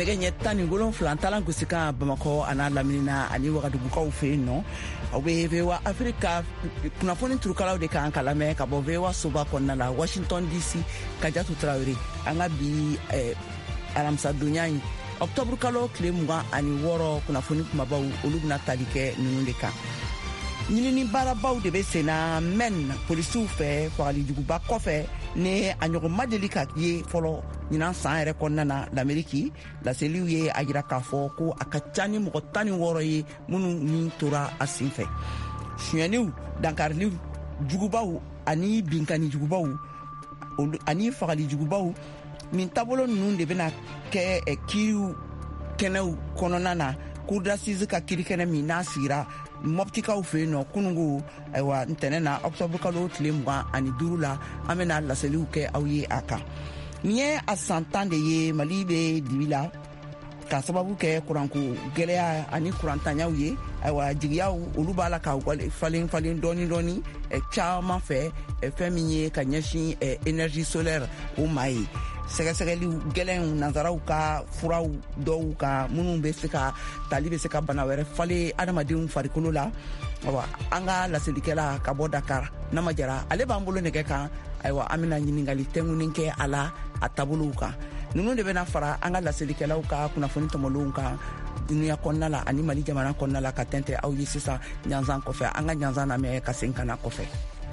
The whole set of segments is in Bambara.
nege ɲɛ 17 talan gosi kan Bamakɔ ana Laminina ani Wagadugukaw fɛ yen nɔ aw bɛ VOA Africa kunnafoni turukalaw de kan ka lamɛn ka bɔ VOA soba kɔnɔna la Washington DC Kajatu Traoré an ka bi alamisa donya in octobre kalo tile 26 kunnafoni kumabaw olu bɛna tali kɛ ninnu de kan. Ɲinini baarabaw de bɛ senna mɛn polisiw fɛ fagalijuguba kɔfɛ ni a ɲɔgɔn ma deli ka ye fɔlɔ ɲinan san yɛrɛ kɔnɔna na l'Amérique laseliw ye a jira k'a fɔ ko a ka ca ni mɔgɔ 16 ye minnu ni tora a senfɛ. Suyɛniw dankariliw jugubaw ani binkani jugubaw ani fagalijugubaw nin taabolo ninnu de bɛna kɛ kiiriw kɛnɛw kɔnɔna na cour d'assises ka kiiri kɛnɛ min n'a sigira mɔptikaw fɛ yen nɔ kunungo ayiwa ntɛnɛn na octobre kalo tile 25 la an bɛna laseliw kɛ aw ye a kan. Nin ye a san 10 de ye Mali bɛ dibi la ka sababu kɛ kuranko gɛlɛya ani kurantanyaw ye ayiwa jigiyaw olu b'a la ka falen dɔɔni caman fɛ fɛn min ye ka ɲɛsin énergie solaire o ma ye. Sɛgɛsɛgɛliw gɛlɛnw nanzaraw ka furaw dɔw ka minnu bɛ se ka tali bɛ se ka bana wɛrɛ falen adamadenw farikolo la. Ayiwa an ka laselikɛla ka bɔ Dakar Nama Jara ale b'an bolo nɛgɛ kan ayiwa an bɛna ɲininkali tɛŋunin kɛ a la a taabolow kan. Ninnu de bɛna fara an ka laselikɛlaw ka kunnafoni tɔmɔlenw kan dunuya kɔnɔna la ani Mali jamana kɔnɔna la ka tɛntɛ aw ye sisan ɲanzan kɔfɛ an ka ɲanzan lamɛn ka segin ka na kɔfɛ.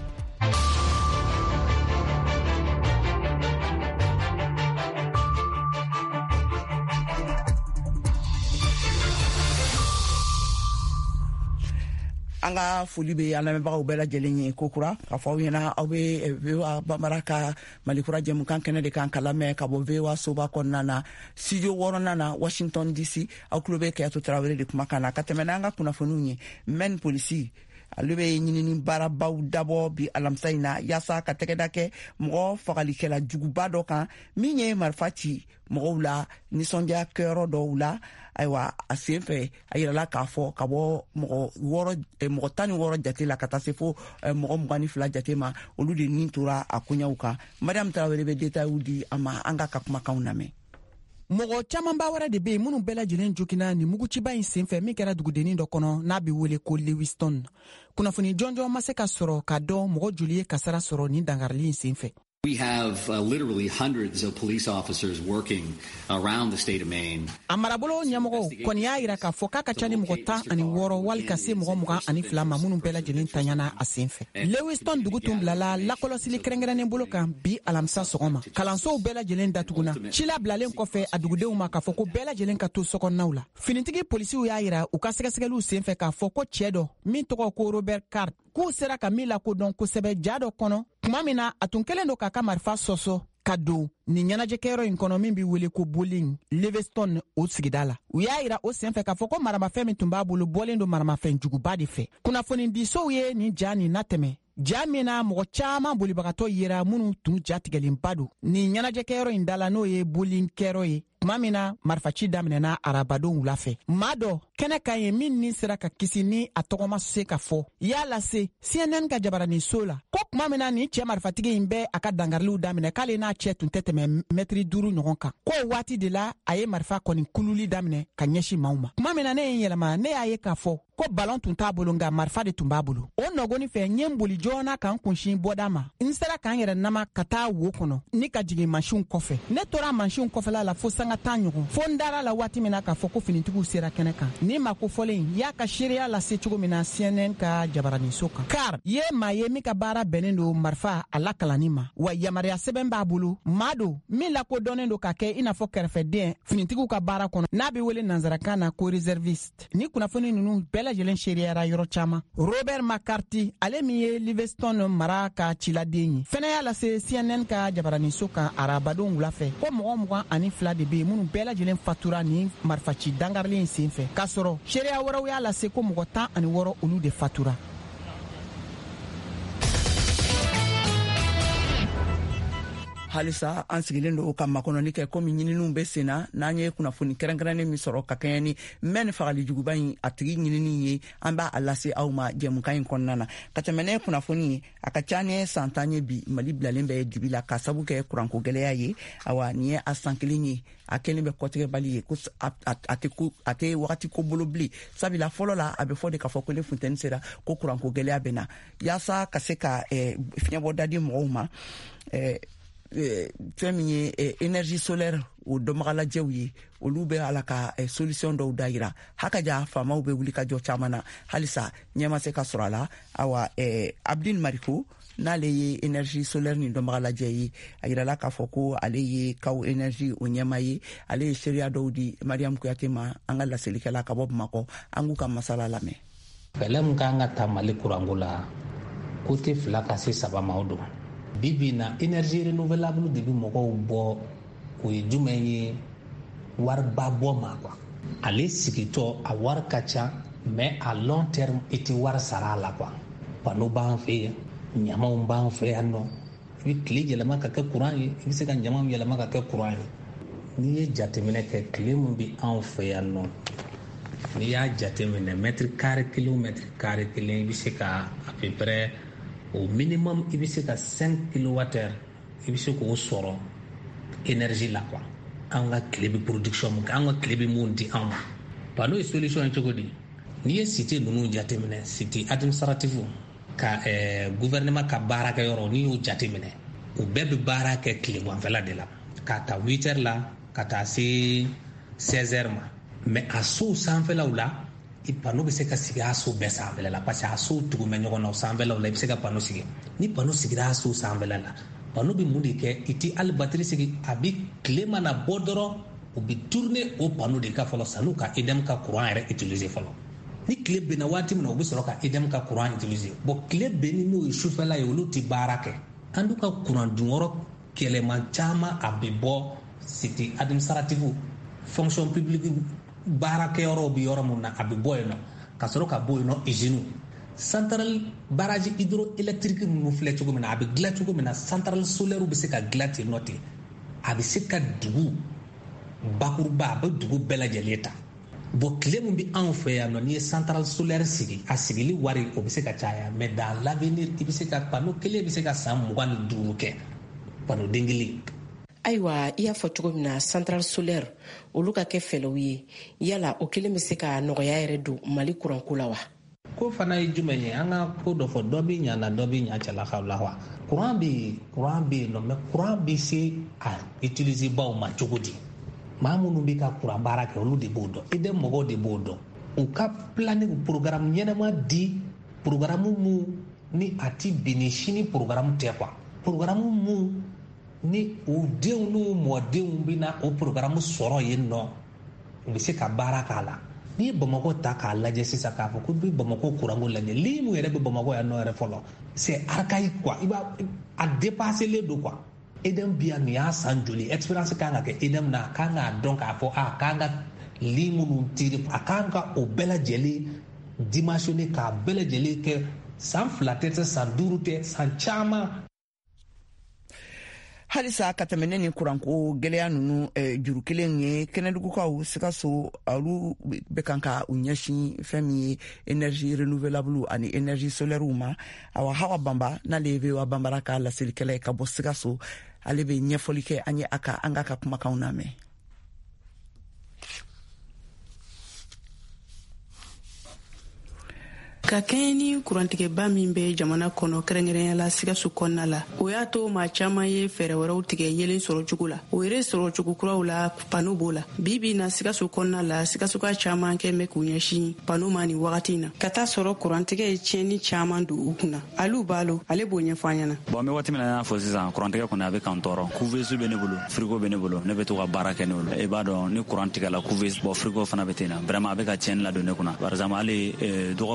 An ka foli bɛ an lamɛnbagaw bɛɛ lajɛlen ye kokura k'a fɔ aw ɲɛna aw bɛ VOA Bambara ka Malikura jɛmukan kɛnɛ de kan ka lamɛn ka bɔ VOA soba kɔnɔna na studio 6nan na Washington DC aw tulo bɛ Kayatu Tarawele de kumakan na ka tɛmɛ n'an ka kunnafoniw ye mɛn polisi ale bɛ ɲinini baarabaw dabɔ bi alamisa in na yaasa ka tɛgɛda kɛ mɔgɔ fagalikɛla juguba dɔ kan min ye marifa ci mɔgɔw la nisɔndiya kɛyɔrɔ dɔw la ayiwa a sen fɛ a yirala k'a fɔ ka bɔ mɔgɔ 16 jate la ka taa se fo mɔgɔ 22 jate ma olu de nin tora a koɲaw kan. Mariam Tarawele bɛ détails di a ma an ka kumakanw lamɛn. Mɔgɔ camanba wɛrɛ de bɛ yen minnu bɛɛ lajɛlen jokina ni muguciba in senfɛ min kɛra dugudennin dɔ kɔnɔ n'a bɛ wele ko Lewiston. Kunnafoni jɔnjɔn ma se ka sɔrɔ ka dɔn mɔgɔ joli ye kasara sɔrɔ ni dangarili in senfɛ. We have literally hundreds of police officers working around the state of Maine. A marabolo ɲɛmɔgɔw kɔni y'a jira k'a fɔ k'a ka ca ni mɔgɔ 16 wali ka se mɔgɔ 22 ma minnu bɛɛ lajɛlen taɲana a senfɛ. Lewiston dugu tun bilala lakɔlɔsili kɛrɛnkɛrɛnnen bolo kan bi alamisa sɔgɔma. Kalansow bɛɛ lajɛlen datuguna. Ci labilalen kɔfɛ a dugudenw ma k'a fɔ ko bɛɛ lajɛlen ka to sokɔnɔnaw la. Finitigi polisiw y'a jira u ka sɛgɛsɛgɛliw senfɛ k'a fɔ ko cɛ dɔ min tɔgɔ ko Robert Card k'u sera ka min lakodɔn kosɛbɛ ja dɔ kɔnɔ tuma min na a tun kɛlen don k'a ka marifa sɔsɔ ka don ni ɲɛnajɛkɛyɔrɔ in kɔnɔ min bɛ wele ko bowling Lewiston o sigida la. U y'a jira o senfɛ k'a fɔ ko maramafɛn min tun b'a bolo bɔlen don maramafɛn juguba de fɛ. Kunnafoni disow ye nin ja nin natɛmɛ. Ja min na mɔgɔ caman bolibagatɔ yera minnu tun jatigɛlenba don ni ɲɛnajɛkɛyɔrɔ in da la n'o ye bowling kɛyɔrɔ ye. Tuma min na marifaci daminɛna arabadon wula fɛ. Maa dɔ kɛnɛ kan ye min ni sera ka kisi ni a tɔgɔma se ka fɔ y'a lase CNN ka jabaranin so la ko tuma min na nin cɛ marifatigi in bɛ a ka dangariliw daminɛ k'ale n'a cɛ tun tɛ tɛmɛ mɛtiri 5 ɲɔgɔn kan k'o waati de la a ye marifa kɔni kululi daminɛ ka ɲɛsin maaw ma. Tuma min na ne ye n yɛlɛma ne y'a ye k'a fɔ ko ballon tun t'a bolo nka marifa de tun b'a bolo. O nɔgɔnin fɛ n ye n boli joona k'an kunsin bɔda ma n sera k'an yɛrɛ nama ka taa wo kɔnɔ ni ka jigin mansinw kɔfɛ. Ne tora mansinw kɔfɛla la fo sanga 10 ɲɔgɔn fo n dara la waati min na k'a fɔ ko finitigiw sera kɛnɛ kan ni ma ko fɔlen y'a ka seereya lase cogo min na CNN ka jabaranin so kan. Car ye maa ye min ka baara bɛnnen don marifa a lakalanni ma wa yamaruya sɛbɛn b'a bolo maa don min lakodɔnnen don ka kɛ i n'a fɔ kɛrɛfɛden finitigiw ka baara kɔnɔ n'a bɛ wele nanzarakan na ko réserviste. Ni kunnafoni ninnu bɛɛ lajɛlen seereyara yɔrɔ caman. Robert McCarthy ale min ye Lewiston mara ka ciladen ye fɛnɛ y'a lase CNN ka jabaranin so kan arabadon wula fɛ ko mɔgɔ 22 de bɛ yen minnu bɛɛ lajɛlen fatura ni marifaci dangarili in senfɛ k'a sɔrɔ seereya wɛrɛw y'a lase ko mɔgɔ 16 olu de fatura. halisa an sigilen do ka makɔnɔni kɛ komi ɲinininw be senna n'an ye kunnafoni kɛrɛnkɛrɛnnen min sɔrɔ ka kɛɲɛ ni mɛn ni fagali juguba yi a tigi ɲininin ye an b'a a lase aw ma jɛmukan yi kɔnɔna na ka tɛmɛ ne kunnafoni ye a ka ca ni san 10 ye bi mali bilalen bɛ dibi la ka sabu kɛ kuranko gwɛlɛya ye awa ni ye a san 1 ye a kelen bɛ kɔtigɛbali ye ko a tɛ wagati ko bolo bili sabula fɔlɔ la a bɛ fɔ de k'a fɔ ko ni funtɛni sera ko kuranko gwɛlɛya bɛ na yaasa ka se ka fiɲɛbɔ dadi mɔgɔw ma fɛn min ye énergie solaire o dɔnbagalajɛw ye olu bɛ ala ka solution dɔw da yira hakaja faamaw bɛ wuli ka jɔ caman na halisa ɲɛ ma se ka sɔrɔ a la awa Abdul Mariko n'ale ye énergie solaire ni dɔnbagalajɛ ye a yirala k'a fɔ ko ale ye kaw énergie o ɲɛma ye ale ye seereya dɔw di Mariam Kuyate ma an ka laselikɛla ka bɔ Bamakɔ an k'u ka masala lamɛn. Bɛlɛ min kan ka ta Mali kuranko la kote 2 ka se 3 ma o don. Bibi na énergie renouvelable de bi mɔgɔw bɔ o ye jumɛn ye wariba bɔ ma quoi. Ale sigitɔ a wari ka ca mais à long terme i tɛ wari sara a la quoi. Pano b'an fɛ yan ɲamaw b'an fɛ yan nɔ i bɛ tile yɛlɛma ka kɛ courant ye i bɛ se ka ɲamaw yɛlɛma ka kɛ courant ye. N'i ye jateminɛ kɛ tile min bɛ anw fɛ yan nɔ n'i y'a jateminɛ mètre carré kelen i bɛ se ka à peu près au minimum i bɛ se ka 5 kilowattheures i bɛ se k'o sɔrɔ énergie la quoi. An ka tile bɛ production mun kɛ an ka tile bɛ mun di an ma. Pano ye solution ye cogo di n'i ye cité ninnu jateminɛ cité administrative ka gouvernement ka baara kɛ yɔrɔ n'i y'o jateminɛ u bɛɛ bɛ baara kɛ tileganfɛla de la ka ta 8 heures la ka taa se 16 heures ma mais a sow sanfɛlaw la i pano bɛ se ka sigi a so bɛɛ sanfɛla la parce que a sow tugu bɛ ɲɔgɔn na o sanfɛlaw la i bɛ se ka pano sigi ni pano sigira a so sanfɛla la pano bɛ mun de kɛ i tɛ hali batiri sigi a bɛ tile mana bɔ dɔrɔn u bɛ tourner o pano de ka fɔlɔ sanu ka EDM ka courant yɛrɛ utiliser fɔlɔ ni tile benna waati min na u bɛ sɔrɔ ka EDM ka courant utiliser bon tile benni n'o ye sufɛla ye olu tɛ baara kɛ an dun ka courant dunyɔrɔ kɛlɛman caman a bɛ bɔ cité administrative fonction publique baarakɛyɔrɔw bɛ yɔrɔ min na a bɛ bɔ yen nɔ ka sɔrɔ ka bɔ yen nɔ usine central barrage hydroélectrique ninnu filɛ cogo min na a bɛ dilan cogo min na central solaire bɛ se ka dilan ten nɔ ten a bɛ se ka dugu bakuruba a bɛ dugu bɛɛ lajɛlen ta bon tile min bɛ anw fɛ yan nɔ n'i ye central solaire sigi a sigili wari o bɛ se ka caya mais dans l'avenir i bɛ se ka pano kelen bɛ se ka san 25 kɛ pano den kelen. Ayiwa i y'a fɔ cogo min na central solaire olu ka kɛ fɛlɛw ye yala o kelen bɛ se ka nɔgɔya yɛrɛ don Mali kuranko la wa? Ko fana ye jumɛn ye an ka ko dɔ fɔ dɔ bɛ ɲa na dɔ bɛ ɲa cɛlakaw la wa courant bɛ yen nɔ mais courant bɛ se a utiliser baw ma cogo di maa minnu bɛ ka courant baara kɛ olu de b'o dɔn EDM mɔgɔw de b'o dɔn u ka planning programme ɲɛnama di programme mun ni a ti bɛn ni sini programme tɛ quoi programme mun ni o denw n'u mɔdenw bɛna o programme sɔrɔ yen nɔ u bɛ se ka baara k'a la n'i ye Bamakɔ ta k'a lajɛ sisan k'a fɔ ko bɛ Bamakɔ kuranko lajɛ lii mun yɛrɛ bɛ Bamakɔ yan nɔ yɛrɛ fɔlɔ c'est archaïque quoi i b'a a dépassé don quoi EDM bi yan nin y'a san joli expérience kan ka kɛ EDM na a kan k'a dɔn k'a fɔ a kan ka lii minnu tiri a kan ka o bɛɛ lajɛlen dimensionné k'a bɛɛ lajɛlen kɛ san 2 tɛ san 5 tɛ san caman. Halisa ka tɛmɛ ne ni kuranko gwɛlɛya ninnu juru kelen ye kɛnɛdugukaw Sikaso olu bɛ kan ka u ɲɛsin fɛn min ye énergie renouvelable ani énergie solaire ma awa Hawa Bamba n'ale bɛ wa Bambara ka laselikɛla ye ka bɔ Sikaso ale bɛ ɲɛfɔli kɛ an ye an ka kumakanw lamɛn. Ka kɛɲɛ ni kurantigɛba min bɛ jamana kɔnɔ kɛrɛnkɛrɛnya la Sikaso kɔnɔna la o y'a to maa caman ye fɛɛrɛ wɛrɛw tigɛ yelen sɔrɔ cogo la o yɛrɛ sɔrɔ cogo kuraw la pano b'o la bibi na Sikaso kɔnɔna la Sikasoka caman kɛn bɛ k'u ɲɛsin pano ma ni wagati in na ka taa sɔrɔ kurantigɛ ye tiɲɛni caman don u kunna Alu Balo ale b'o ɲɛfɔ an ɲɛna. Bon me waati min na y'a fɔ sisan kurantigɛ kɔni a bɛ kan tɔɔrɔ couveuse bɛ ne bolo frigo bɛ ne bolo ne bɛ to ka baara kɛ n'o la i b'a dɔn ni kurantigɛ la couveuse bɔ frigo fana bɛ ten na vraiment a bɛ ka tiɲɛni ladon ne kunna par exemple hali dɔgɔ furancɛ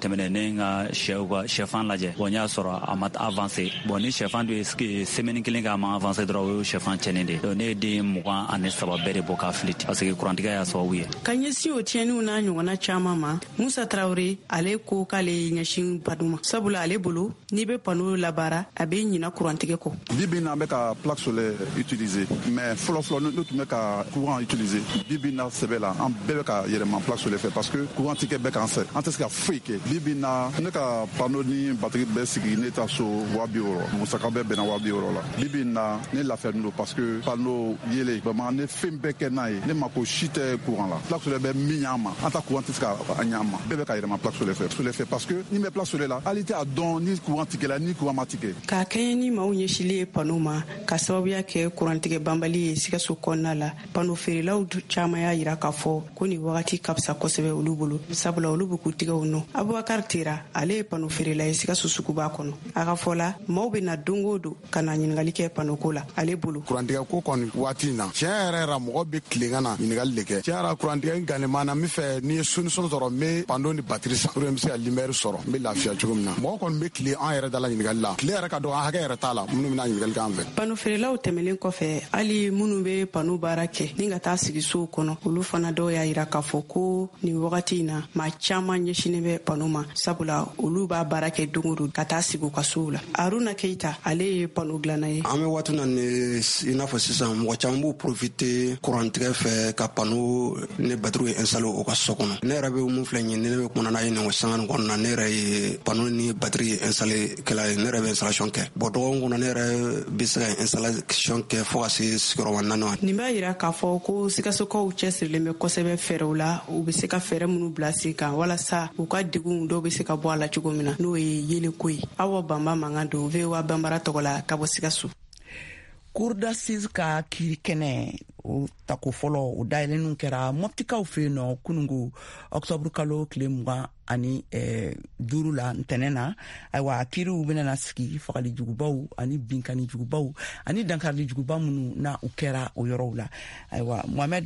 tɛmɛnen ne ka shɛfan lajɛ bon y'a sɔrɔ a ma avancé bon ni shɛfan dun ye semaine kelen kɛ a ma avancé dɔrɔn o ye shɛfan cɛnnen de donc ne ye den 23 bɛɛ de bɔ k'a fili parce que kurantigɛ y'a sababu ye ka ɲɛsin o tiɲɛniw n'a ɲɔgɔnna caaman ma Musa Traoré ale ko k'ale ɲɛsin pano ma sabula ale bolo n'i be pano labaara a be ɲina kurantigɛ kɔ bibi na bɛ ka plaque solaire utiliser mais fɔlɔfɔlɔ ne tun bɛ ka courant utiliser bibi na sɛbɛ la an bɛɛ bɛ ka yɛlɛma plaque solaire fɛ parce que courant tikɛ bɛ k'an sɛ an tɛ se ka foyi kɛ bibi na ne ka pano ni bateri bɛɛ sigi ne ta so 200 musaka bɛɛ bɛnna 200 la bibi na ne lafiyalen don parce que pano yele vraiment ne fɛn bɛɛ kɛ n'a ye ne ma ko si tɛ courant la plaque solaire bɛ min ɲ'a ma an ta courant tɛ se ka a ɲ'a ma bɛɛ bɛ ka yɛlɛma plaque solaire fɛ parce que ni bɛ plaque solaire la hali tɛ a dɔn ni courant tikɛla ni courant ma tikɛ k'a kɛɲɛ ni maaw ɲɛsilen ye pano ma ka sababuya kɛ kurantigɛ banbali ye Sikaso kɔnɔna la pano feerelaw caaman y'a yira k'a fɔ ko ni wagati ka fisa kosɛbɛ olu bolo sabula olu bɛ k'u tigɛw nɔ Abubakar Tera ale ye pano feerela ye Sikaso suguba kɔnɔ a ka fɔ la maaw bɛ na don o don ka na ɲininkali kɛ pano ko la ale bolo kurantigɛ ko kɔni waati in na tiɲɛ yɛrɛ yɛrɛ mɔgɔ bɛ tilen ka na ɲininkali de kɛ tiɲɛ yɛrɛ kurantigɛ gannen na min fɛ n'i ye solution sɔrɔ n bɛ pano ni batiri san pour que n bɛ se ka lumière sɔrɔ n bɛ lafiya cogo min na mɔgɔ kɔni bɛ tilen an yɛrɛ da la ɲininkali la tile yɛrɛ ka dɔgɔ an hakɛ yɛrɛ t'a la minnu bɛna ɲininkali k'an fɛ pano feerelaw tɛmɛlen kɔfɛ hali minnu bɛ pano baara kɛ ni ka taa sigi sow kɔnɔ olu fana dɔw y'a yira k'a fɔ ko nin wagati in na maa caaman ɲɛsinen bɛ pano ma sabula olu b'a baara kɛ don o don ka taa sigi u ka sow la Aruna Keita ale ye pano dilanna ye an bɛ waati na ni i n'a fɔ sisan mɔgɔ caman b'u profiter kurantigɛ fɛ ka pano ni batterie ye installer o ka so kɔnɔ ne yɛrɛ bɛ mun filɛ ɲini ne bɛ kumana n'a ye nin sanga nin kɔnɔna ne yɛrɛ ye pano ni batterie ye installer kɛla ye ne yɛrɛ bɛ installation kɛ bon dɔgɔkun kɔnɔ ne yɛrɛ bɛ se ka installation kɛ fo ka se sigiyɔrɔma 4 ma nin b'a yira k'a fɔ ko Sikasokaw cɛsirilen bɛ kosɛbɛ fɛɛrɛw la u bɛ se ka fɛɛrɛ minnu bila sen kan walasa u ka degun dɔw bɛ se ka bɔ a la cogo min na n'o ye yeleko ye Awa Bamba mankan don VOA Bambara tɔgɔ la ka bɔ Sikaso Cour d'assises ka kiiri kɛnɛ o tako fɔlɔ o dayɛlɛnninw kɛra mɔptikaw fɛ yen nɔ kunungo octobre kalo tile 25 la ntɛnɛn na ayiwa kiiriw bɛna sigi fagali jugubaw ani binkani jugubaw ani dankarili juguba minnu na u kɛra o yɔrɔw la ayiwa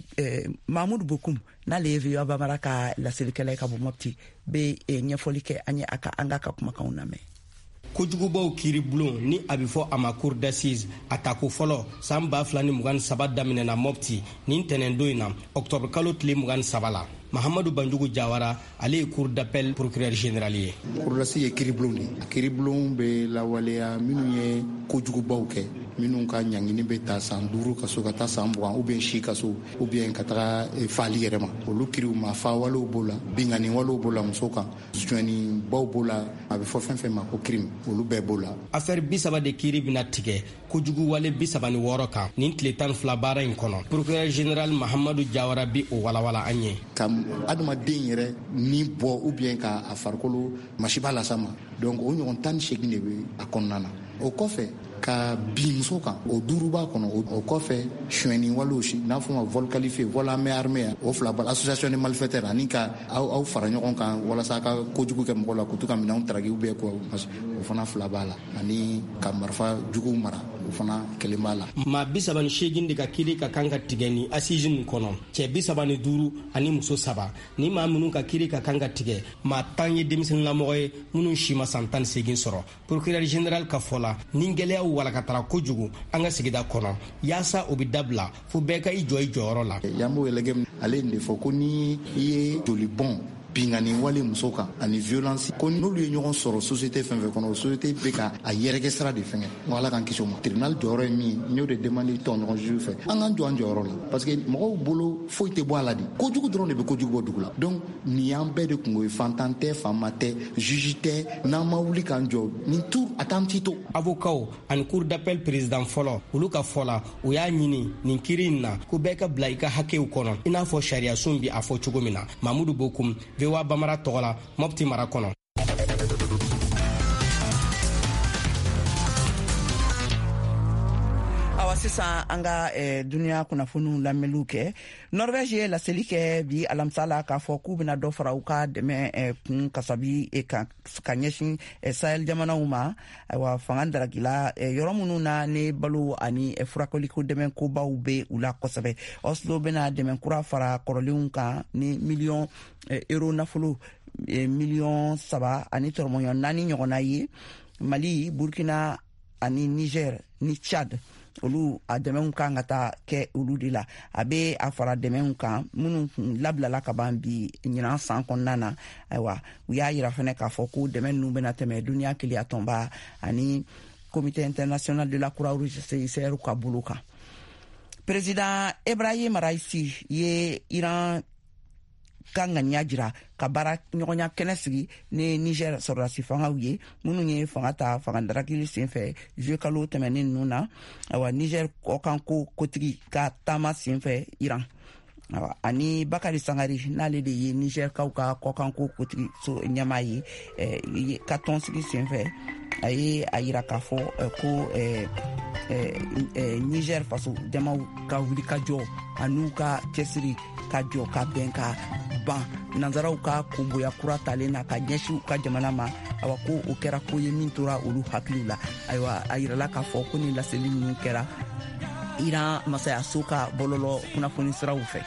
Mahmud Bokum n'ale ye VOA Bambara ka laselikɛla ye ka bɔ Mɔpti bɛ ɲɛfɔli kɛ an ye an ka kumakanw lamɛn kojugubaw kiiri bulon ni a bɛ fɔ a ma cour d'assises a tako fɔlɔ san 2023 daminɛna Mɔpti nin ntɛnɛndon in na octobre kalo tile 23 la Mahamadu Banjugu Jawara ale ye cour d'appel procureur général ye cour d'assises ye kiiribulon de kiiribulon bɛ lawaleya minnu ye kojugubaw kɛ minnu ka ɲangini bɛ ta san 5 ka so ka taa san 20 ou bien si ka so ou bien ka taga faali yɛrɛ ma olu kiiriw ma fa walew b'o la bingani walew b'o la muso kan suɲɛni baw b'o la a bɛ fɔ fɛn fɛn ma ko crime olu bɛɛ b'o la affaire 30 de kiiri bɛna tigɛ kojugu wale 36 kan nin tile 12 baara in kɔnɔ procureur général Mahamadu Jawara bi o walawala an ye ka adamaden yɛrɛ ni bɔ ou bien ka a farikolo masiba lasa ma donc o ɲɔgɔn 18 de bɛ a kɔnɔna na o kɔfɛ ka bin muso kan o 5 b'a kɔnɔ o kɔfɛ suɲɛni walew si n'a fɔ ma vol qualifié vol à main armée o 2 b'a association de malfaiteurs ani ka aw fara ɲɔgɔn kan walasa ka kojugu kɛ mɔgɔ la k'u to ka minɛnw taraki ou bien o fana 2 b'a la ani ka marifa juguw mara o fana 1 b'a la maa 38 de ka kiiri ka kan ka tigɛ ni assise nin kɔnɔ cɛ 35 ani muso 3 ni maa minnu ka kiiri ka kan ka tigɛ maa 10 ye denmisɛnninlamɔgɔ ye minnu si ma san 18 sɔrɔ procureur général ka fɔ la ni gɛlɛyaw walakatara kojugu an ka sigida kɔnɔ yaasa o bɛ dabila fo bɛɛ ka i jɔ i jɔyɔrɔ la yan b'o elege ale de fɔ ko ni i ye joli bɔn bingani wale muso kan ani violence ko n'olu ye ɲɔgɔn sɔrɔ société fɛn fɛn kɔnɔ o société bɛ ka a yɛrɛkɛ sira de fɛngɛ n ala k'an kisi o ma tribunal jɔyɔrɔ ye min n y'o de demande tɔɲɔgɔn juge fɛ an k'an jɔ an jɔyɔrɔ la parce que mɔgɔw bolo foyi tɛ bɔ a la de kojugu dɔrɔn de bɛ kojugu bɔ dugu la donc nin y'an bɛɛ de kungo ye fantan tɛ faama tɛ juge tɛ n'an ma wuli k'an jɔ nin tout a t'an ti to avocat ani cour d'appel président fɔlɔ olu ka fɔ la u y'a ɲini nin kiiri in na ko bɛɛ ka bila i ka hakɛw kɔnɔ i n'a fɔ sariya sun bi a fɔ cogo min na Mamudu Bokum VOA Bambara tɔgɔ la Mɔpti mara kɔnɔ sisan an ka duniya kunnafoniw lamɛnliw kɛ Norvège ye laseli kɛ bi alamisa la k'a fɔ k'u bɛna dɔ fara u ka dɛmɛ kun kasabi ka ɲɛsin Sahel jamanaw ma ayiwa fanga daragila yɔrɔ minnu na ni balo ani furakɛliko dɛmɛ kobaw bɛ u la kosɛbɛ Oslo bɛna dɛmɛ kura fara kɔrɔlenw kan ni miliyɔn euro nafolo million 3 ani tɔrɔmɔɲɔ 4 ɲɔgɔnna ye. Mali, Burkina ani Niger ni Chad olu a dɛmɛw kan ka taa kɛ olu de la. A bɛ a fara dɛmɛw kan minnu labilala ka ban bi ɲinan san kɔnɔna na. Ayiwa u y'a yira fɛnɛ k'a fɔ ko dɛmɛ ninnu bɛna tɛmɛ duniya keleya tɔnba ani Comité international de la Croix-Rouge CICR ka bolo kan. Président Ibrahim Raisi ye Iran ka ŋaniya jira ka baara ɲɔgɔnya kɛnɛ sigi ni Niger sɔrɔdasi fangaw ye minnu ye fanga ta fanga darakili senfɛ juillet kalo tɛmɛnen ninnu na. Awa Niger kɔkanko kotigi ka taama senfɛ Iran. Awa ani Bakari Sangari n'ale de ye Niger kaw ka kɔkanko kotigi so ɲɛmaa ye ka tɔn sigi senfɛ a ye a yira k'a fɔ ko Niger faso jamaw ka wuli ka jɔ an'u ka cɛsiri ka jɔ ka bɛn ka ban nanzaraw ka kunboya kura talen na ka ɲɛsin u ka jamana ma. Awa ko o kɛra ko ye min tora olu hakiliw la. Ayiwa a yirala k'a fɔ ko ni laseli ninnu kɛra Iran masayaso ka bɔlɔlɔ kunnafoni siraw fɛ.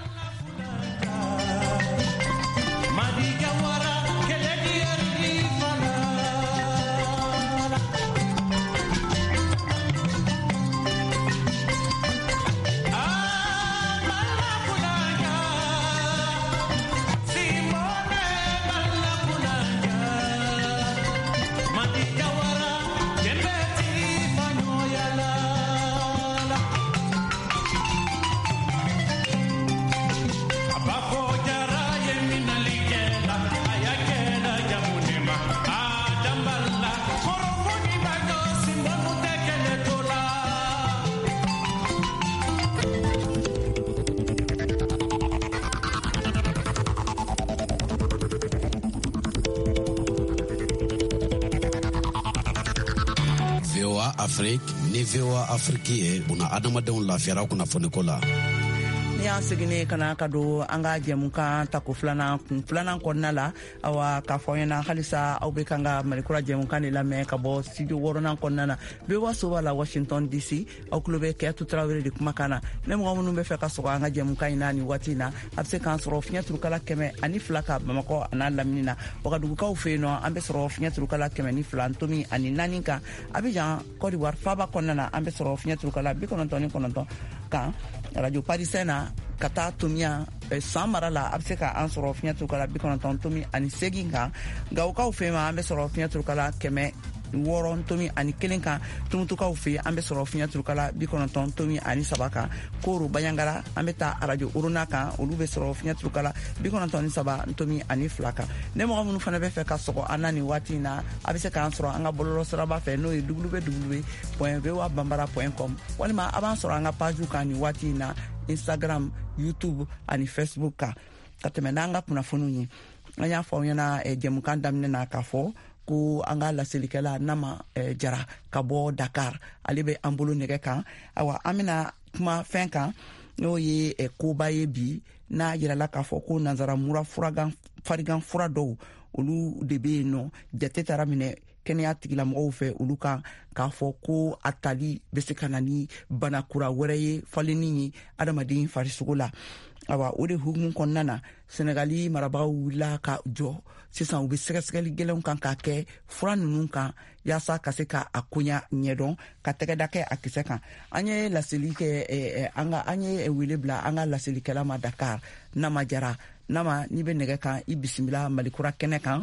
Afrique ni VOA Afrique ye buna adamadenw lafiyara kunnafoni ko la. Ni y'an seginne kana ka don an ka jɛmukan tako filanan kɔnɔna la. Awa k'a fɔ ɲɛna halisa aw bɛ kan ka Malikura jɛmukan de lamɛn ka bɔ studio 6nan kɔnɔna na. VOA Soba la Washington DC. Aw tulo bɛ Kɛyatu Tarawele de kumakan na. Ne mɔgɔ minnu bɛ fɛ ka sɔgɔ an ka jɛmukan in na ni waati in na a bɛ se k'an sɔrɔ fiɲɛ turukala 102 ka Bamakɔ a n'a lamini na. Wagadugukaw fɛ yen nɔ an bɛ sɔrɔ fiɲɛ turukala 102 ntomi ani 4 kan. Abidjan Côte d'Ivoire Faba kɔnɔna na an bɛ sɔrɔ fiɲɛ turukala 99 kan. Radio Parisien na ka taa tomiya san mara la a bɛ se ka an sɔrɔ fiɲɛ turukala 98 kan. Gawukaw fɛ ma an bɛ sɔrɔ fiɲɛ turukala 6.1 kan. Tumutukaw fɛ an bɛ sɔrɔ fiɲɛ turukala 93 kan. Koro Bayangara an bɛ taa Radio Uruna kan olu bɛ sɔrɔ fiɲɛ turukala 93.2 kan. Ne mɔgɔ minnu fana bɛ fɛ ka sɔgɔ an na ni waati in na a bɛ se k'an sɔrɔ an ka bɔlɔlɔ siraba fɛ n'o ye www.voabambara.com walima a b'an sɔrɔ an ka page kan ni waati in na Instagram, YouTube ani Facebook kan. Ka tɛmɛ n'an ka kunnafoniw ye. An y'a fɔ aw ɲɛna jɛmukan daminɛ na k'a fɔ ko an ka laselikɛla Nama Jara ka bɔ Dakar ale bɛ an bolo nɛgɛ kan. Awa an bɛna kuma fɛn kan n'o ye koba ye bi n'a yirala k'a fɔ ko nanzaramura farigan fura dɔw olu de bɛ yen nɔ jate taara minɛ kɛnɛya tigilamɔgɔw fɛ olu kan k'a fɔ ko a tali bɛ se ka na ni bana kura wɛrɛ ye falenni ye adamaden farisogo la. Awa o de hukumu kɔnɔna na Senegali marabagaw wulila ka jɔ sisan u bɛ sɛgɛsɛgɛli gɛlɛnw kan k'a kɛ fura ninnu kan yaasa ka se ka a koɲa ɲɛdɔn ka tɛgɛda kɛ a kisɛ kan. An ye laseli kɛ an ye wele bila an ka laselikɛla ma Dakar Nama Jara. Nama n'i bɛ nɛgɛ kan i bisimila Malikura kɛnɛ kan.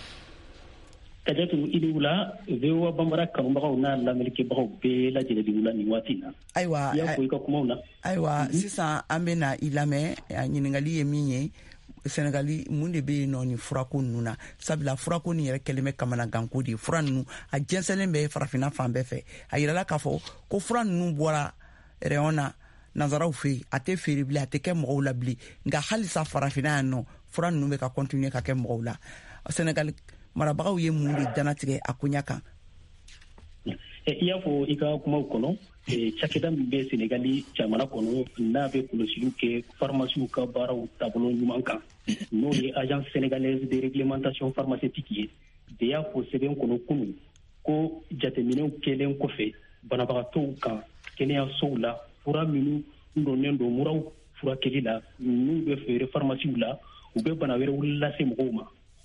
Kajatu ili wula VOA Bambara kanubagaw n'a lamɛnnikɛbagaw bɛɛ lajɛlen de wula nin waati na. Ayiwa i y'a fɔ i ka kumaw na. Ayiwa sisan an bɛ na i lamɛn ɲininkali ye min ye Senegali mun de bɛ yen nɔ ni furako ninnu na sabula furako nin yɛrɛ kɛlen bɛ kamanaganko de ye. Fura ninnu a jɛnsɛnlen bɛ farafinna fan bɛɛ fɛ. A yirala k'a fɔ ko fura ninnu bɔra rayon na nanzaraw fɛ yen a tɛ feere bilen a tɛ kɛ mɔgɔw la bilen nka halisa farafinna yan nɔ fura ninnu bɛ ka continuer ka kɛ mɔgɔw la. Senegali marabagaw ye mun de danatigɛ a koɲa kan. I y'a fɔ i ka kumaw kɔnɔ cakɛda min bɛ Senegali jamana kɔnɔ n'a bɛ kɔlɔsiliw kɛ pharmaciw ka baaraw taabolo ɲuman kan n'o ye agence sénégalaise de réglementation pharmaceutique ye de y'a fɔ sɛbɛn kɔnɔ kunun ko jateminɛw kɛlen kɔfɛ banabagatɔw kan kɛnɛyasow la fura minnu dɔnnen don muraw furakɛli la n'u bɛ feere pharmaciw la u bɛ bana wɛrɛw lase mɔgɔw ma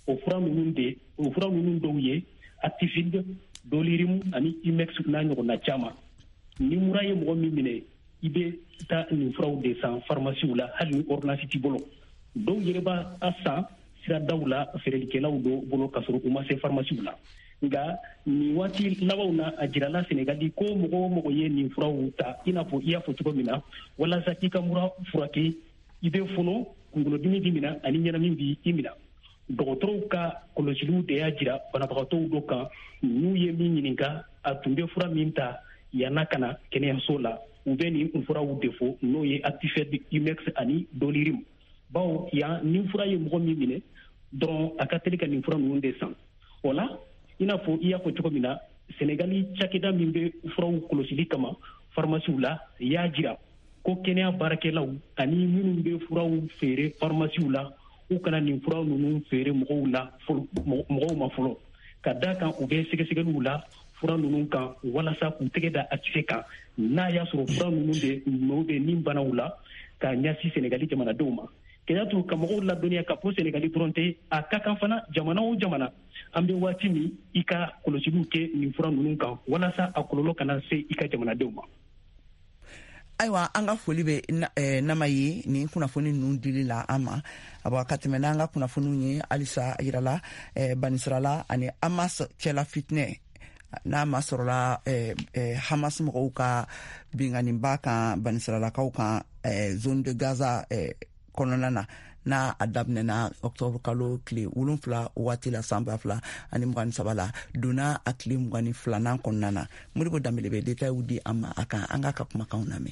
o fura ninnu dɔw ye Actifid, Dolirim ani Imex n'a ɲɔgɔnna caman. Ni mura ye mɔgɔ min minɛ i bɛ taa nin furaw de san pharmacie la hali ni ordonnance t'i bolo. Dɔw yɛrɛ b'a san siradaw la feerelikɛlaw dɔ bolo ka sɔrɔ u ma se pharmacie la. Nka nin waati labanw na a jirala Senegali ko mɔgɔ o mɔgɔ ye nin furaw ta i n'a fɔ i y'a fɔ cogo min na walasa i ka mura furakɛ i bɛ fɔnɔ kunkolodimi b'i minɛ ani ɲɛnamini b'i minɛ. Dɔgɔtɔrɔw ka kɔlɔsiliw de y'a jira banabagatɔw dɔ kan n'u ye min ɲininka a tun bɛ fura min ta yan'a ka na kɛnɛyaso la u bɛ nin furaw de fɔ n'o ye Actifed, Imex ani Dolirim. Bawo yan ni fura ye mɔgɔ min minɛ dɔrɔn a ka teli ka nin fura ninnu de san. O la i n'a fɔ i y'a fɔ cogo min na Senegali cakɛda min bɛ furaw kɔlɔsili kama pharmaciw la y'a jira ko kɛnɛya baarakɛlaw ani minnu bɛ furaw feere pharmaciw la u kana nin furaw ninnu feere mɔgɔw ma fɔlɔ ka da kan u bɛ sɛgɛsɛgɛliw la fura ninnu kan walasa k'u tɛgɛ da Actifed kan n'a y'a sɔrɔ fura ninnu de nɔ bɛ nin banaw la ka ɲɛsin Senegali jamanadenw ma. Kɛyatu ka mɔgɔw ladɔnniya ka fɔ Senegali dɔrɔn tɛ a ka kan fana jamana o jamana an bɛ waati min i ka kɔlɔsiliw kɛ nin fura ninnu kan walasa a kɔlɔlɔ kana se i ka jamanadenw ma. Ayiwa an ka foli bɛ nama ye nin kunnafoni ninnu dili la an ma aba ka tɛmɛ n'an ka kunnafoniw ye halisa yirala banisirala ani Hamas cɛla fitinɛ n'a ma sɔrɔla Hamas mɔgɔw ka binganiba kan banisiralakaw kan zone de Gaza kɔnɔna na n'a a daminɛna octobre kalo tile 7 waati la san 2023 ani 23 la donna a tile 22nan kɔnɔna na. Modibo Dambele bɛ détails di an ma a kan an ka kumakanw lamɛn.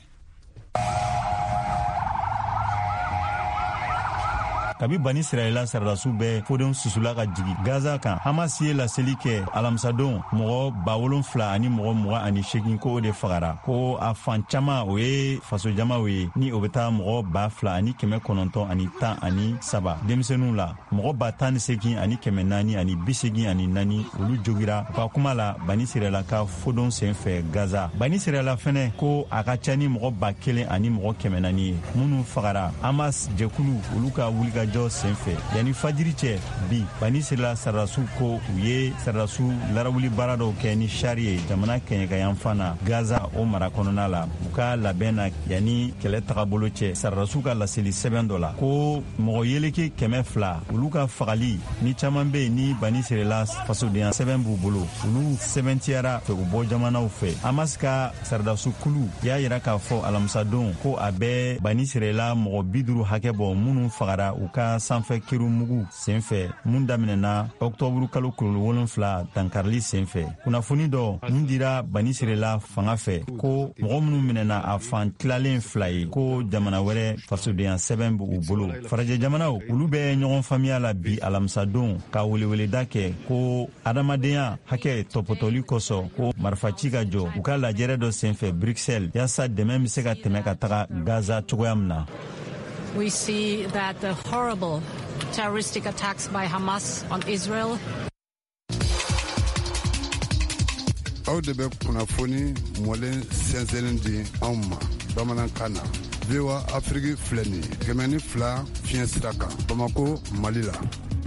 Kabi bani Israɛla sarasiw bɛɛ fodenw susula ka jigi Gaza kan. Hamas ye laseli kɛ alamisadon mɔgɔ 7,000 ani mɔgɔ 28 ko o de fagara. Ko a fan caman o ye fasojamaw ye ni o bɛ taa mɔgɔ 2,000 ani 910 ani 3 denmisɛnninw la. Mɔgɔ 18 ani 400 ani 84 olu jogira. U ka kuma la bani Israɛla ka fodenw senfɛ Gaza. Bani Israɛla fɛnɛ ko a ka ca ni mɔgɔ 1,000 ani mɔgɔ 400 ye minnu fagara. Hamas jɛkulu olu ka wulika jɔ senfɛ yani fajiri cɛ bi bani Israɛla sarasiw ko u ye sarasiw larawuli baara dɔw kɛ ni sari ye jamana kɛɲɛkayanfan na Gaza o mara kɔnɔna la. U ka labɛn na yani kɛlɛ tagabolo cɛ sarasiw ka laseli sɛbɛn dɔ la ko mɔgɔ yeleke 200 olu ka fagali ni caman bɛ ni bani Israɛla fasodenya sɛbɛn b'u bolo olu sɛbɛntiyara fɛ u bɔ jamanaw fɛ. Hamas ka sarasiw kulu y'a yira k'a fɔ alamisadon ko a bɛ bani Israɛla mɔgɔ 50 hakɛ bɔ minnu fagara u ka sanfɛ kerumugu senfɛ mun daminɛna octobre kalo 7 dankarili senfɛ. Kunnafoni dɔ mun dira bani Israɛla fanga fɛ ko mɔgɔ minnu minɛna a fan tilalen 2 ye ko jamana wɛrɛ fasodenya sɛbɛn b'u bolo. Farajɛ jamanaw olu bɛ ɲɔgɔn faamuya la bi alamisadon ka weleweleda kɛ ko adamadenya hakɛ tɔpɔtɔli kosɔn ko marifaci ka jɔ u ka lajɛrɛ dɔ senfɛ Bruxelles yaasa dɛmɛ bɛ se ka tɛmɛ ka taga Gaza cogoya min na. We see that the horrible terroristic attacks by Hamas on Israel. Aw de bɛ kunnafoni mɔlen sɛnsɛnlen di anw ma bamanankan na. VOA Afrique filɛ nin ye 102 fiɲɛ sira kan Bamako Mali la.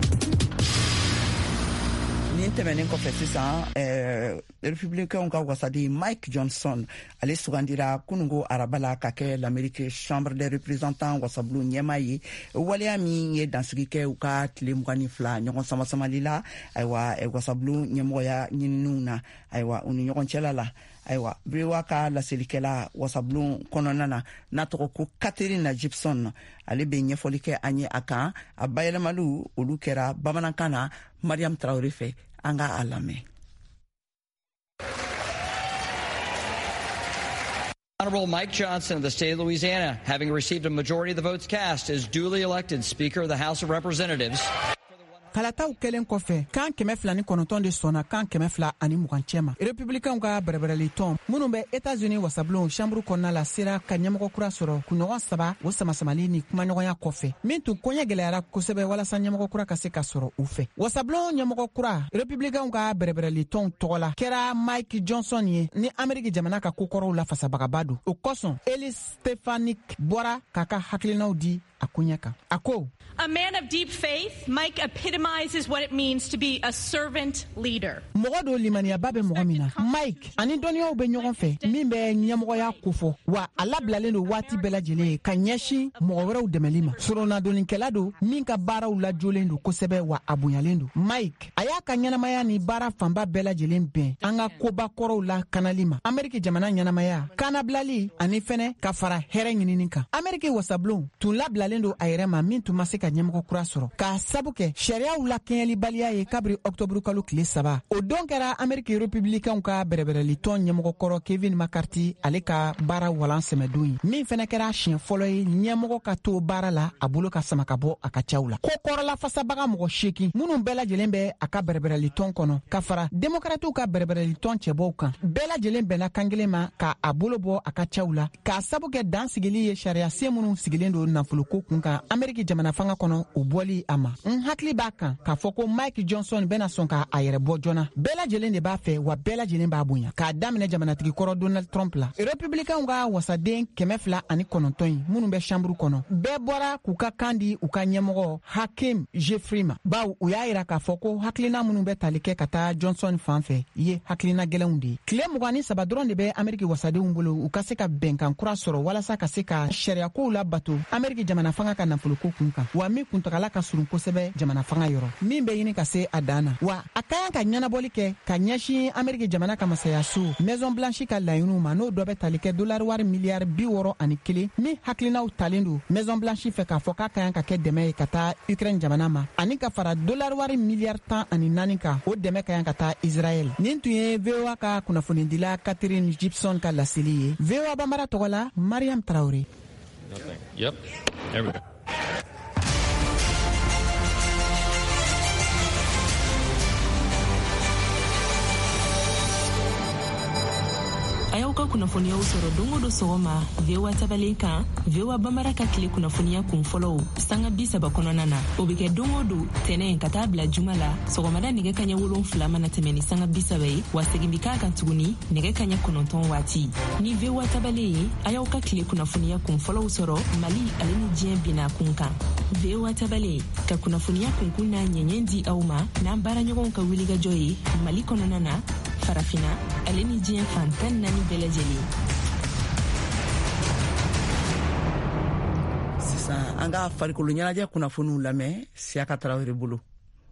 Nin tɛmɛnen kɔfɛ sisan républicains ka wasadi Mike Johnson ale sugandira kunungo araba la ka kɛ l'Amérique chambre des représentants wasabulu ɲɛma ye waleya min ye dansigi kɛ u ka tile 22 ɲɔgɔn samasamali la ayiwa wasabulu ɲɛmɔgɔya ɲininiw na ayiwa u ni ɲɔgɔn cɛla la ayiwa brewa ka laselikɛla wasabulu kɔnɔna na n'a tɔgɔ ko Catherine Gibson ale bɛ ɲɛfɔli kɛ an ye a kan a bayɛlɛmaliw olu kɛra bamanankan na Mariam Traoré fɛ an ka a lamɛn. Honorable Mike Johnson of the state of Louisiana, having received a majority of the votes cast, is duly elected Speaker of the House of Representatives. kalataw kelen kɔfɛ kan 209 de sɔnna kan 220 cɛ ma. Républicains ka bɛrɛbɛrɛli tɔn minnu bɛ États-Unis wasabulon chambre kɔnɔna la sera ka ɲɛmɔgɔ kura sɔrɔ kunɲɔgɔn 3 o samasamali ni kumaɲɔgɔnya kɔfɛ min tun koɲɛ gɛlɛyara kosɛbɛ walasa ɲɛmɔgɔ kura ka se ka sɔrɔ u fɛ. Wasabulon ɲɛmɔgɔ kura Républicains ka bɛrɛbɛrɛli tɔn tɔgɔ la kɛra Mike Johnson ye ni Amérique jamana ka kokɔrɔw la fasabagaba don. O kosɔn Elise Stefanik bɔra k'a ka hakilinaw di a kuɲɛ kan. A ko, a man of deep faith, Mike epitomizes what it means to be a servant leader. Mɔgɔ do limaniyaba bɛ mɔgɔ min na. Mike ani dɔnniyaw bɛ ɲɔgɔn fɛ min bɛ ɲɛmɔgɔya kofɔ wa a labilalen do waati bɛɛ lajɛlen ka ɲɛsin mɔgɔ wɛrɛw dɛmɛli ma. Suronadonnikɛla do min ka baaraw lajolen do kosɛbɛ wa a bonyalen do. Mike a y'a ka ɲɛnamaya ni baara fanba bɛɛ lajɛlen bɛn an ka koba kɔrɔw la kanali ma. Ameriki jamana ɲɛnamaya, kanabilali ani fɛnɛ ka fara hɛrɛ ɲinini kan. Ameriki wasablon tun labilalen do a yɛrɛ ma min tun ma se ka ɲɛmɔgɔ kura sɔrɔ. K'a sabu kɛ sariyaw la kɛɲɛlibaliya ye kabiri octobre kalo tile 3. O don kɛra Ameriki républicains ka bɛrɛbɛrɛli tɔn ɲɛmɔgɔ kɔrɔ Kevin McCarthy ale ka baara walan sɛmɛdon ye. Min fɛnɛ kɛra siɲɛ fɔlɔ ye ɲɛmɔgɔ ka to baara la a bolo ka sama ka bɔ a ka caw la. Ko kɔrɔla fasabaga mɔgɔ 8 minnu bɛɛ lajɛlen bɛ a ka bɛrɛbɛrɛli tɔn kɔnɔ ka fara démocrates ka bɛrɛbɛrɛli tɔn cɛbɔw kan. Bɛɛ lajɛlen bɛnna kan kelen ma ka a bolo bɔ a ka caw la k'a sabu kɛ dan sigili ye sariya sen minnu sigilen do nafoloko kun kan Ameriki jamana fanga kɔnɔ o bɔli a ma. N hakili b'a kan k'a fɔ ko Mike Johnson bɛna sɔn ka a yɛrɛ bɔ joona. Bɛɛ lajɛlen de b'a fɛ wa bɛɛ lajɛlen b'a bonya. K'a daminɛ jamanatigi kɔrɔ Donald Trump la. Républicains ka wasaden 209 in minnu bɛ chambre kɔnɔ. Bɛɛ bɔra k'u ka kan di u ka ɲɛmɔgɔ Hakeem Jeffrey ma. Bawo u y'a yira k'a fɔ ko hakilina minnu bɛ tali kɛ ka taa Johnson fan fɛ ye hakilina gɛlɛnw de ye. Tile 23 dɔrɔn de bɛ Ameriki wasadenw bolo u ka se ka bɛnkan kura sɔrɔ walasa ka se ka sariyakow la bato Ameriki jamana fanga ka nafoloko kun kan wa min kuntagala ka surun kosɛbɛ jamana fanga yɔrɔ min bɛ ɲini ka se a dan na wa a ka kan ka ɲɛnabɔli kɛ ka ɲɛsin Ameriki jamana ka masayaso Maison Blanche ka laɲiniw ma n'o dɔ bɛ tali kɛ dollar wari miliyari 61 min hakilinaw talen do Maison Blanche fɛ k'a fɔ k'a ka kan ka kɛ dɛmɛ ye ka taa Ukraine jamana ma ani ka fara dollar wari miliyari 14 kan o dɛmɛ ka kan ka taa Israel. Nin tun ye VOA ka kunnafonidila Catherine Gibson ka laseli ye. VOA Bambara tɔgɔ la Mariam Traoré. Yep. There we go. A y'aw ka kunnafoniyaw sɔrɔ don o don sɔgɔma VOA tabalen kan VOA Bambara ka tile kunnafoniya kun fɔlɔw sanga 30 kɔnɔna na o bɛ kɛ don o don tɛnɛ ka taa bila juma la sɔgɔmada nɛgɛ kaɲɛ 7 mana tɛmɛ ni sanga 30 ye wa segin bi k'a kan tuguni nɛgɛ kaɲɛ 9 waati ni VOA tabalen ye a y'aw ka tile kunnafoniya kun fɔlɔw sɔrɔ Mali ale ni diɲɛ binna kun kan VOA tabalen ka kunnafoniya kunkun n'a ɲɛɲɛ di aw ma n'an baaraɲɔgɔnw ka wulikajɔ ye Mali kɔnɔna na farafina ale ni diɲɛ fan 14 bɛɛ lajɛlen. Sisan an ka farikolo ɲɛnajɛ kunnafoniw lamɛn Siaka Tarawele bolo.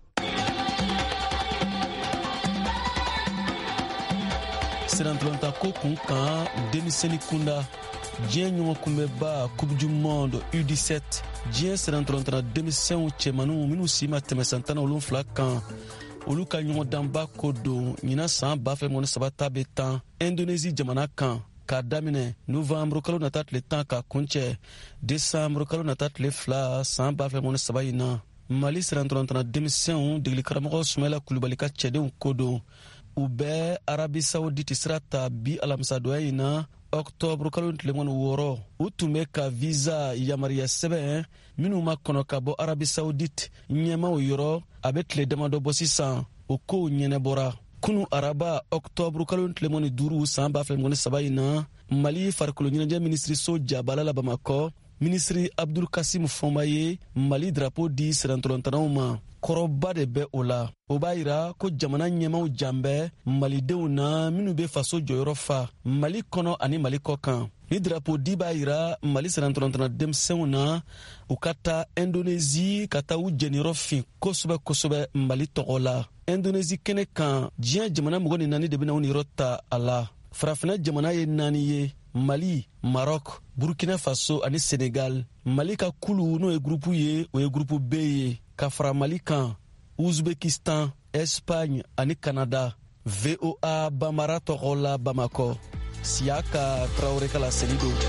Sirantulonta ko kun kan denmisɛnnin kunda diɲɛ ɲɔgɔn kunbɛba Coupe du Monde U17 diɲɛ sirantulonta denmisɛnw cɛmaninw minnu si ma tɛmɛ san 17 kan olu ka ɲɔgɔndanba ko don ɲina san 2013 ta bɛ tan Indonésie jamana kan k'a daminɛ novembre kalo nata tile 10 ka kuncɛ décembre kalo nata tile 2 san 2013 in na Mali sirantulonta denmisɛnw degeli karamɔgɔ Sumayila Kulubali ka cɛdenw ko don u bɛ Arabi Saoudite sira ta bi alamisadonya in na octobre kalo tile 6 u tun bɛ ka visa yamariya sɛbɛn minnu ma kɔnɔ ka bɔ Arabi Saoudite ɲɛmaw yɔrɔ a bɛ tile damadɔ bɔ sisan o kow ɲɛnɛbɔra kunu araba octobre kalo tile 5 san 2013 in na Mali farikolo ɲɛnajɛ ministre so jabala la Bamakɔ ministre Abdul Kasim Fɔnba ye Mali drapeau di sirantulontannaw ma kɔrɔba de bɛ o la o b'a yira ko jamana ɲɛmaw janbɛ malidenw na minnu bɛ faso jɔyɔrɔ fa Mali kɔnɔ ani Mali kɔ kan ni drapeau di b'a yira Mali sirantulontanna denmisɛnw na u ka taa Indonésie ka taa u jeniyɔrɔ fin kosɛbɛ kosɛbɛ Mali tɔgɔ la Indonésie kɛnɛ kan diɲɛ jamana 24 de bɛna u niyɔrɔ ta a la farafina jamana ye 4 ye Mali, Maroc, Burkina Faso ani Senegal. Mali ka kulu n'o ye groupe ye o ye groupe B ye ka fara Mali kan Uzbekistan, Espagne ani Canada. VOA Bambara tɔgɔ la Bamakɔ. Siaka Traoré ka laseli do.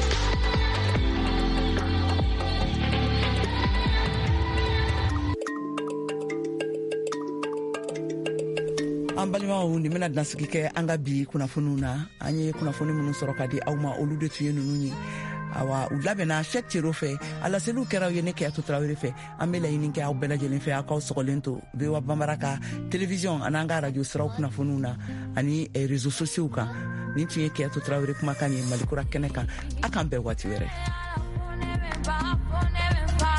An balimaw ni bena dansigi kɛ an ka bi kunnafoniw na an ye kunnafoni minnu sɔrɔ ka di aw ma olu de tun ye ninnu ye awa u labɛnna Cheick Thierno fɛ a laseliw kɛra ye ne Keyatu Tarawele fɛ an bɛ laɲini kɛ aw bɛɛ lajɛlen fɛ aw k'aw sɔgɔlen to VOA Bambara ka télévision an'an ka radio siraw kunnafoniw na ani réseaux sociaux kan nin tun ye Keyatu Tarawele kumakan ye Malikura kɛnɛ kan a k'an bɛɛ waati wɛrɛ.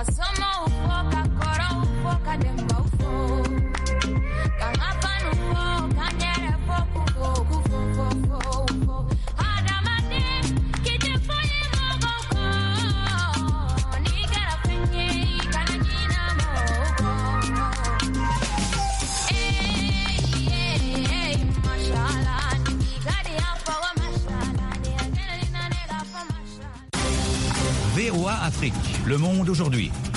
VOA Afrique, le monde aujourd'hui.